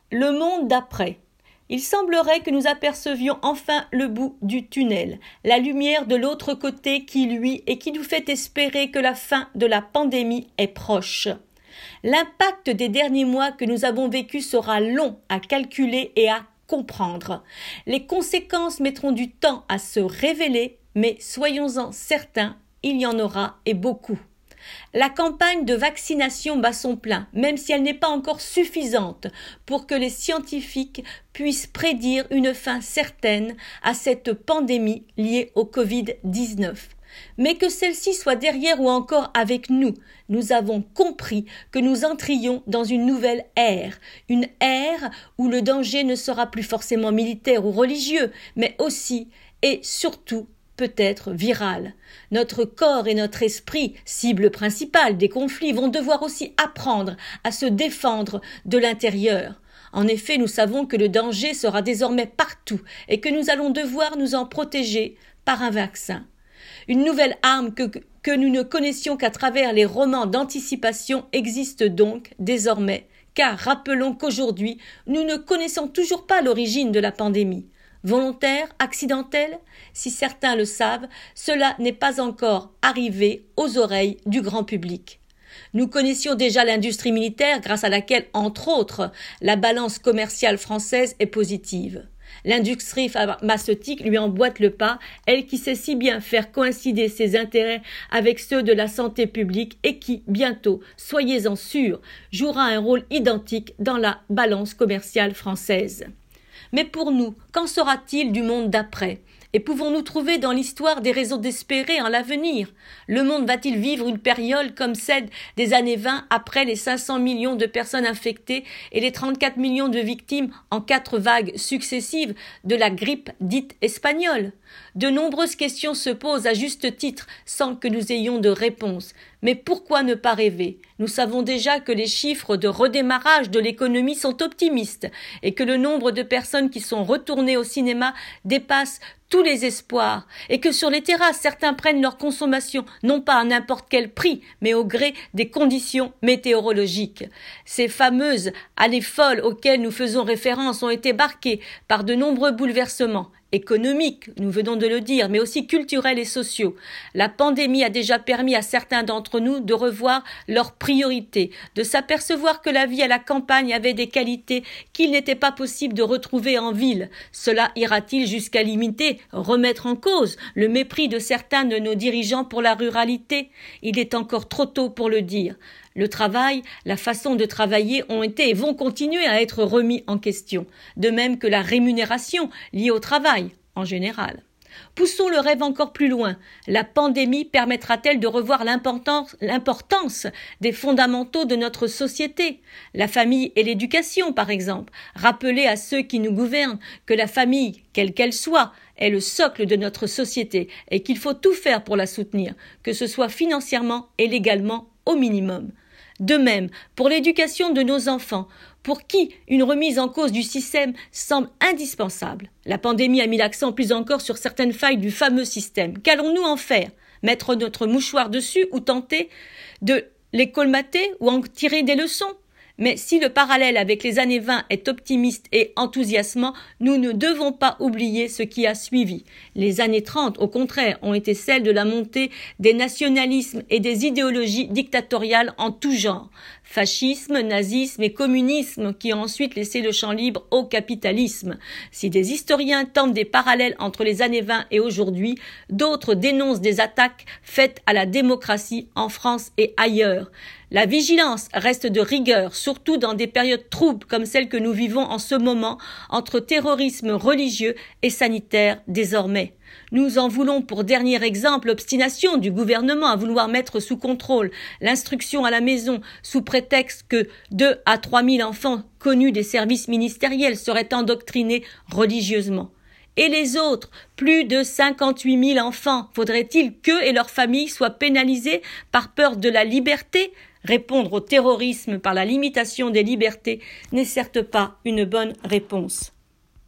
Le monde d'après. Il semblerait que nous apercevions enfin le bout du tunnel, la lumière de l'autre côté qui luit et qui nous fait espérer que la fin de la pandémie est proche. L'impact des derniers mois que nous avons vécus sera long à calculer et à comprendre. Les conséquences mettront du temps à se révéler, mais soyons-en certains, il y en aura et beaucoup. La campagne de vaccination bat son plein, même si elle n'est pas encore suffisante pour que les scientifiques puissent prédire une fin certaine à cette pandémie liée au Covid-19. Mais que celle-ci soit derrière ou encore avec nous, nous avons compris que nous entrions dans une nouvelle ère, une ère où le danger ne sera plus forcément militaire ou religieux, mais aussi et surtout peut-être viral. Notre corps et notre esprit, cible principale des conflits, vont devoir aussi apprendre à se défendre de l'intérieur. En effet, nous savons que le danger sera désormais partout et que nous allons devoir nous en protéger par un vaccin. Une nouvelle arme que nous ne connaissions qu'à travers les romans d'anticipation existe donc désormais, car rappelons qu'aujourd'hui, nous ne connaissons toujours pas l'origine de la pandémie. Volontaire, accidentelle? Si certains le savent, cela n'est pas encore arrivé aux oreilles du grand public. Nous connaissions déjà l'industrie militaire grâce à laquelle, entre autres, la balance commerciale française est positive. L'industrie pharmaceutique lui emboîte le pas, elle qui sait si bien faire coïncider ses intérêts avec ceux de la santé publique et qui, bientôt, soyez-en sûrs, jouera un rôle identique dans la balance commerciale française. Mais pour nous, qu'en sera-t-il du monde d'après ? Et pouvons-nous trouver dans l'histoire des raisons d'espérer en l'avenir ? Le monde va-t-il vivre une période comme celle des années 20 après les 500 millions de personnes infectées et les 34 millions de victimes en 4 vagues successives de la grippe dite espagnole ? De nombreuses questions se posent à juste titre sans que nous ayons de réponse. Mais pourquoi ne pas rêver ? Nous savons déjà que les chiffres de redémarrage de l'économie sont optimistes et que le nombre de personnes qui sont retournées au cinéma dépasse tous les espoirs et que sur les terrasses, certains prennent leur consommation non pas à n'importe quel prix, mais au gré des conditions météorologiques. Ces fameuses années folles auxquelles nous faisons référence ont été marquées par de nombreux bouleversements économiques, nous venons de le dire, mais aussi culturels et sociaux. La pandémie a déjà permis à certains d'entre nous de revoir leurs priorités, de s'apercevoir que la vie à la campagne avait des qualités qu'il n'était pas possible de retrouver en ville. Cela ira-t-il jusqu'à limiter, remettre en cause le mépris de certains de nos dirigeants pour la ruralité ? Il est encore trop tôt pour le dire. Le travail, la façon de travailler ont été et vont continuer à être remis en question, de même que la rémunération liée au travail en général. Poussons le rêve encore plus loin. La pandémie permettra-t-elle de revoir l'importance des fondamentaux de notre société ? La famille et l'éducation, par exemple. Rappeler à ceux qui nous gouvernent que la famille, quelle qu'elle soit, est le socle de notre société et qu'il faut tout faire pour la soutenir, que ce soit financièrement et légalement au minimum. De même, pour l'éducation de nos enfants, pour qui une remise en cause du système semble indispensable. La pandémie a mis l'accent plus encore sur certaines failles du fameux système. Qu'allons-nous en faire ? Mettre notre mouchoir dessus ou tenter de les colmater ou en tirer des leçons ? Mais si le parallèle avec les années 20 est optimiste et enthousiasmant, nous ne devons pas oublier ce qui a suivi. Les années 30, au contraire, ont été celles de la montée des nationalismes et des idéologies dictatoriales en tout genre. Fascisme, nazisme et communisme qui ont ensuite laissé le champ libre au capitalisme. Si des historiens tentent des parallèles entre les années 20 et aujourd'hui, d'autres dénoncent des attaques faites à la démocratie en France et ailleurs. La vigilance reste de rigueur, surtout dans des périodes troubles comme celles que nous vivons en ce moment, entre terrorisme religieux et sanitaire désormais. Nous en voulons pour dernier exemple l'obstination du gouvernement à vouloir mettre sous contrôle l'instruction à la maison sous prétexte que 2 à 3 000 enfants connus des services ministériels seraient endoctrinés religieusement. Et les autres, plus de 58 000 enfants, faudrait-il qu'eux et leurs familles soient pénalisés par peur de la liberté ? Répondre au terrorisme par la limitation des libertés n'est certes pas une bonne réponse.